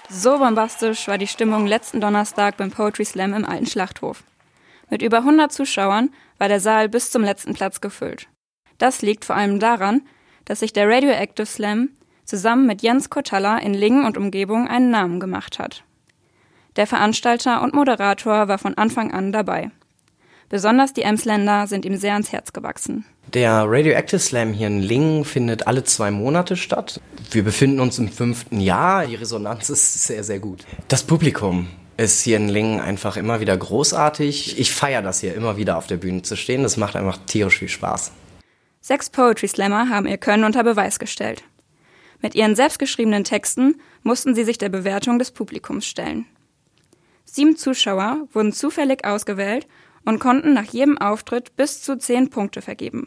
So bombastisch war die Stimmung letzten Donnerstag beim Poetry Slam im Alten Schlachthof. Mit über 100 Zuschauern war der Saal bis zum letzten Platz gefüllt. Das liegt vor allem daran, dass sich der Radioactive Slam zusammen mit Jens Kotalla in Lingen und Umgebung einen Namen gemacht hat. Der Veranstalter und Moderator war von Anfang an dabei. Besonders die Emsländer sind ihm sehr ans Herz gewachsen. Der Radioactive Slam hier in Lingen findet alle 2 Monate statt. Wir befinden uns im 5. Jahr. Die Resonanz ist sehr, sehr gut. Das Publikum ist hier in Lingen einfach immer wieder großartig. Ich feiere das hier, immer wieder auf der Bühne zu stehen. Das macht einfach tierisch viel Spaß. 6 Poetry Slammer haben ihr Können unter Beweis gestellt. Mit ihren selbstgeschriebenen Texten mussten sie sich der Bewertung des Publikums stellen. 7 Zuschauer wurden zufällig ausgewählt und konnten nach jedem Auftritt bis zu 10 Punkte vergeben.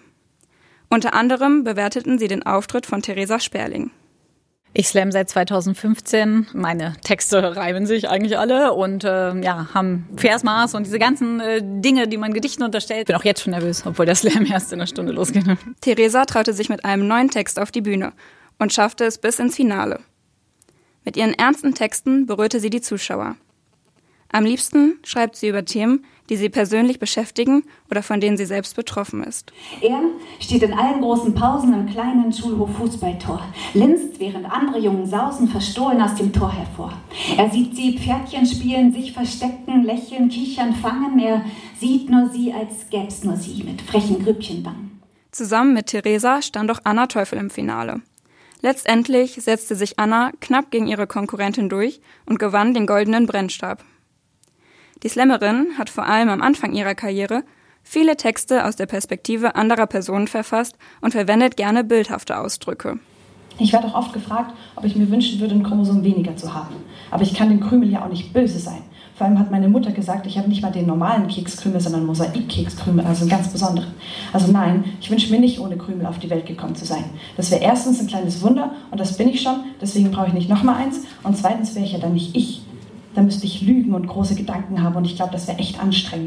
Unter anderem bewerteten sie den Auftritt von Theresa Sperling. Ich slam seit 2015. Meine Texte reimen sich eigentlich alle und haben Versmaß und diese ganzen Dinge, die man Gedichten unterstellt. Bin auch jetzt schon nervös, obwohl der Slam erst in einer Stunde losgeht. Theresa traute sich mit einem neuen Text auf die Bühne und schaffte es bis ins Finale. Mit ihren ernsten Texten berührte sie die Zuschauer. Am liebsten schreibt sie über Themen, die sie persönlich beschäftigen oder von denen sie selbst betroffen ist. Er steht in allen großen Pausen im kleinen Schulhof Fußballtor, linst, während andere Jungen sausen verstohlen aus dem Tor hervor. Er sieht sie Pferdchen spielen, sich verstecken, lächeln, kichern, fangen. Er sieht nur sie, als gäb's nur sie, mit frechen Grübchenwangen. Zusammen mit Theresa stand auch Anna Teufel im Finale. Letztendlich setzte sich Anna knapp gegen ihre Konkurrentin durch und gewann den goldenen Brennstab. Die Slammerin hat vor allem am Anfang ihrer Karriere viele Texte aus der Perspektive anderer Personen verfasst und verwendet gerne bildhafte Ausdrücke. Ich werde auch oft gefragt, ob ich mir wünschen würde, ein Chromosom weniger zu haben. Aber ich kann dem Krümel ja auch nicht böse sein. Vor allem hat meine Mutter gesagt, ich habe nicht mal den normalen Kekskrümel, sondern Mosaikkekskrümel, also einen ganz besonderen. Also nein, ich wünsche mir nicht, ohne Krümel auf die Welt gekommen zu sein. Das wäre erstens ein kleines Wunder und das bin ich schon, deswegen brauche ich nicht nochmal eins. Und zweitens wäre ich ja dann nicht ich. Da müsste ich lügen und große Gedanken haben und ich glaube, das wäre echt anstrengend.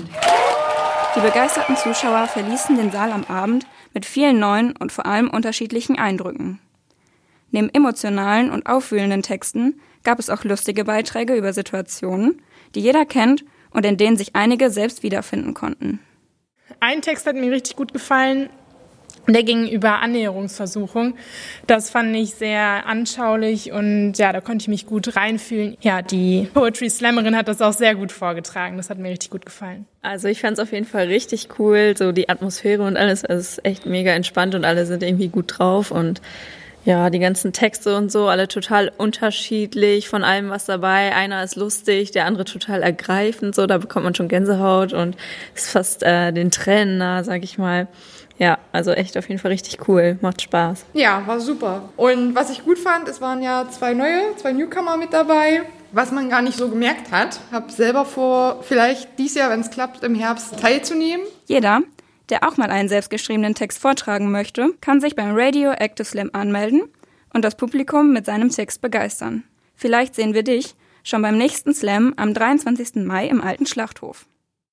Die begeisterten Zuschauer verließen den Saal am Abend mit vielen neuen und vor allem unterschiedlichen Eindrücken. Neben emotionalen und aufwühlenden Texten gab es auch lustige Beiträge über Situationen, die jeder kennt und in denen sich einige selbst wiederfinden konnten. Ein Text hat mir richtig gut gefallen. Der ging über Annäherungsversuchung. Das fand ich sehr anschaulich und ja, da konnte ich mich gut reinfühlen. Ja, die Poetry Slammerin hat das auch sehr gut vorgetragen. Das hat mir richtig gut gefallen. Also ich fand es auf jeden Fall richtig cool, so die Atmosphäre und alles. Also es ist echt mega entspannt und alle sind irgendwie gut drauf und ja, die ganzen Texte und so, alle total unterschiedlich, von allem was dabei. Einer ist lustig, der andere total ergreifend, so, da bekommt man schon Gänsehaut und ist fast den Tränen nah, sag ich mal. Ja, also echt auf jeden Fall richtig cool, macht Spaß. Ja, war super. Und was ich gut fand, es waren ja 2 Newcomer mit dabei, was man gar nicht so gemerkt hat. Hab selber vor, vielleicht dieses Jahr, wenn es klappt, im Herbst teilzunehmen. Jeder, der auch mal einen selbstgeschriebenen Text vortragen möchte, kann sich beim Radioactive Slam anmelden und das Publikum mit seinem Text begeistern. Vielleicht sehen wir dich schon beim nächsten Slam am 23. Mai im Alten Schlachthof.